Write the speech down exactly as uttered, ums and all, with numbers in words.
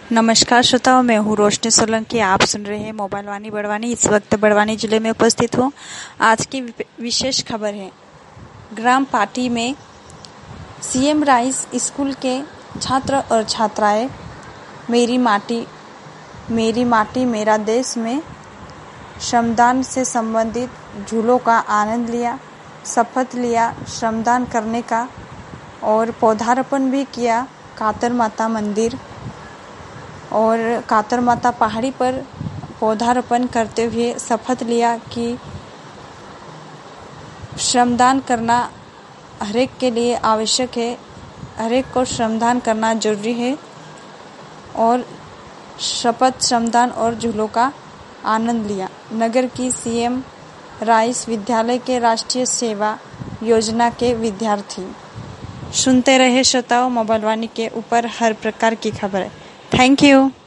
नमस्कार श्रोताओं, मैं हूँ रोशनी सोलंकी। आप सुन रहे हैं मोबाइल वाणी बड़वानी। इस वक्त बड़वानी जिले में उपस्थित हूँ। आज की विशेष खबर है, ग्राम पाटी में सीएम राइस स्कूल के छात्र और छात्राएं मेरी माटी मेरी माटी मेरा देश में श्रमदान से संबंधित झूलों का आनंद लिया, शपथ लिया श्रमदान करने का और पौधारोपण भी किया। कातर माता मंदिर और कातर माता पहाड़ी पर पौधारोपण करते हुए शपथ लिया कि श्रमदान करना हरेक के लिए आवश्यक है, हरेक को श्रमदान करना जरूरी है और शपथ श्रमदान और झूलों का आनंद लिया। नगर की सीएम राइस विद्यालय के राष्ट्रीय सेवा योजना के विद्यार्थी। सुनते रहे श्रोताओं, मोबाइल वाणी के ऊपर हर प्रकार की खबर है। Thank you.